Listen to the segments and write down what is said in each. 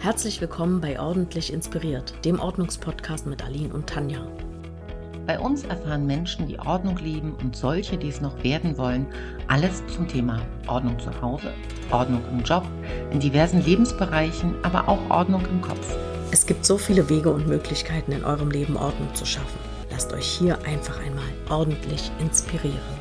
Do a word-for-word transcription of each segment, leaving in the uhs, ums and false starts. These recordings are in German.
Herzlich willkommen bei Ordentlich Inspiriert, dem Ordnungspodcast mit Aline und Tanja. Bei uns erfahren Menschen, die Ordnung lieben und solche, die es noch werden wollen, alles zum Thema Ordnung zu Hause, Ordnung im Job, in diversen Lebensbereichen, aber auch Ordnung im Kopf. Es gibt so viele Wege und Möglichkeiten, in eurem Leben Ordnung zu schaffen. Lasst euch hier einfach einmal ordentlich inspirieren.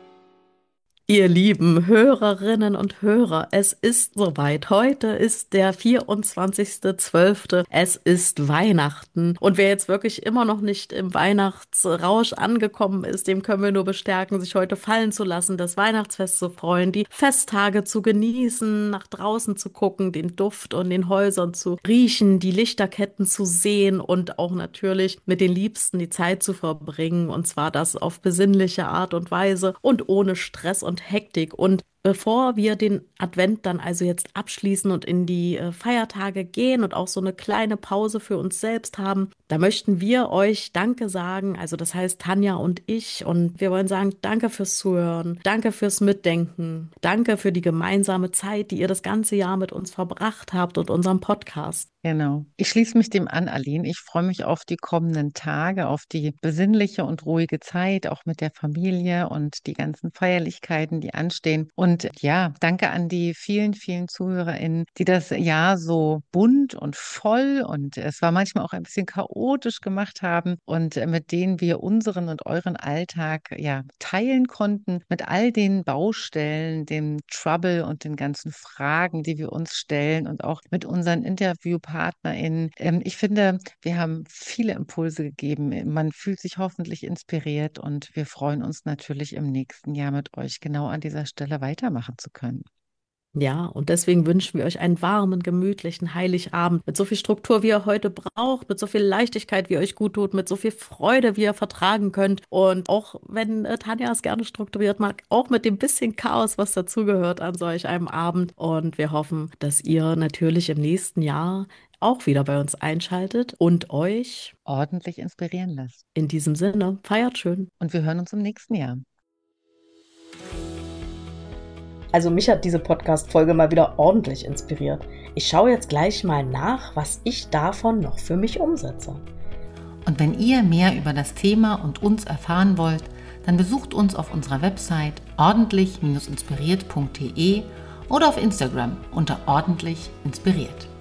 Ihr lieben Hörerinnen und Hörer, es ist soweit. Heute ist der vierundzwanzigster zwölfter Es ist Weihnachten. Und wer jetzt wirklich immer noch nicht im Weihnachtsrausch angekommen ist, dem können wir nur bestärken, sich heute fallen zu lassen, das Weihnachtsfest zu freuen, die Festtage zu genießen, nach draußen zu gucken, den Duft und den Häusern zu riechen, die Lichterketten zu sehen und auch natürlich mit den Liebsten die Zeit zu verbringen. Und zwar das auf besinnliche Art und Weise und ohne Stress und Hektik. Und bevor wir den Advent dann also jetzt abschließen und in die äh, Feiertage gehen und auch so eine kleine Pause für uns selbst haben, da möchten wir euch Danke sagen. Also das heißt Tanja und ich. Und wir wollen sagen, danke fürs Zuhören, danke fürs Mitdenken, danke für die gemeinsame Zeit, die ihr das ganze Jahr mit uns verbracht habt und unserem Podcast. Genau. Ich schließe mich dem an, Aline. Ich freue mich auf die kommenden Tage, auf die besinnliche und ruhige Zeit, auch mit der Familie und die ganzen Feierlichkeiten, die anstehen. Und ja, danke an die vielen, vielen ZuhörerInnen, die das Jahr so bunt und voll und es war manchmal auch ein bisschen chaotisch gemacht haben und mit denen wir unseren und euren Alltag ja teilen konnten, mit all den Baustellen, dem Trouble und den ganzen Fragen, die wir uns stellen und auch mit unseren Interviewpartnern PartnerInnen. Ähm, ich finde, wir haben viele Impulse gegeben. Man fühlt sich hoffentlich inspiriert und wir freuen uns natürlich im nächsten Jahr mit euch genau an dieser Stelle weitermachen zu können. Ja, und deswegen wünschen wir euch einen warmen, gemütlichen Heiligabend mit so viel Struktur, wie ihr heute braucht, mit so viel Leichtigkeit, wie ihr euch gut tut, mit so viel Freude, wie ihr vertragen könnt. Und auch wenn äh, Tanja es gerne strukturiert mag, auch mit dem bisschen Chaos, was dazugehört an solch einem Abend. Und wir hoffen, dass ihr natürlich im nächsten Jahr auch wieder bei uns einschaltet und euch ordentlich inspirieren lasst. In diesem Sinne, feiert schön. Und wir hören uns im nächsten Jahr. Also mich hat diese Podcast-Folge mal wieder ordentlich inspiriert. Ich schaue jetzt gleich mal nach, was ich davon noch für mich umsetze. Und wenn ihr mehr über das Thema und uns erfahren wollt, dann besucht uns auf unserer Website ordentlich inspiriert punkt de oder auf Instagram unter ordentlich inspiriert.